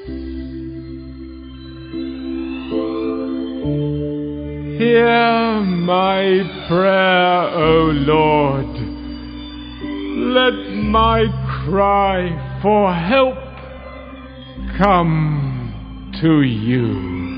Hear my prayer, O Lord. Let my cry for help come to you.